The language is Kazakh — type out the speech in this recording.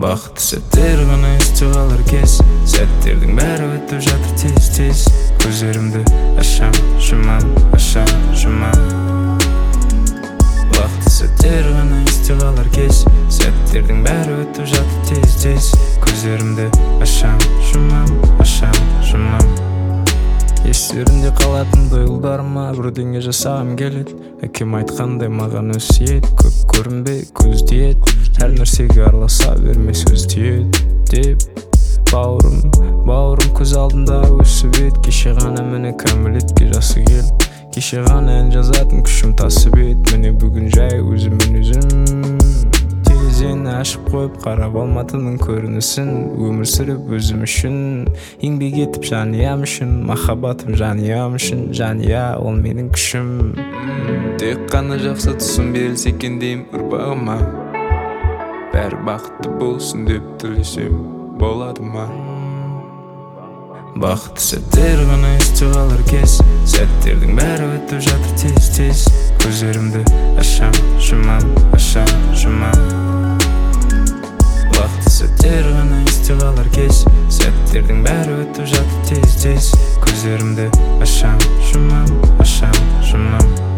Бақытты сәттер ғана есте қалар кез, сәттердің бәрі өтіп жатыр тез-тез. Көздерімді ашам, жұмам, ашам, жұмам. Бақытты сәттер ғана есте қалар кез, сәттердің бәрі өтіп жатыр тез-тез. Көздерімді ашам, жұмам, ашам, жұмам. Естерінде қалатын дойылдарыма бірдеңе жасағым келеді. Әкем айтқандай маған өсиет, көп көрінбей көз тиет, әр нәрсеге араласа берме сөз тиет деп. Бауырым көз алдында өсіп ет, кеше ғана міне кәмелетке жасы келді. Кеше ғана ән жазатын күшім тасып ет, міне бүгін жай өзіммен өзім. Терезені ашып қойып қарап алматының көрінісін, өмір сүріп өзім үшін, еңбек етіп жаниям үшін, махаббатым жаниям үшін, жания ол менің күшім. Тек қана жақсы тұсын берілсе екен деймін ұрпағыма, бәрі бақытты болсын деп тілесем болады ма? Бақытты сәттер ғана есте қалар кез, сәттердің бәрі өтіп жатыр тез-тез. Көздерімді ашам, жұмам, ашам, жұмам. Бақытты сәттер ғана есте қалар кез, сәттердің бәрі өтіп жатыр тез-тез. Көздерімді ашам, жұмам, ашам, жұмам.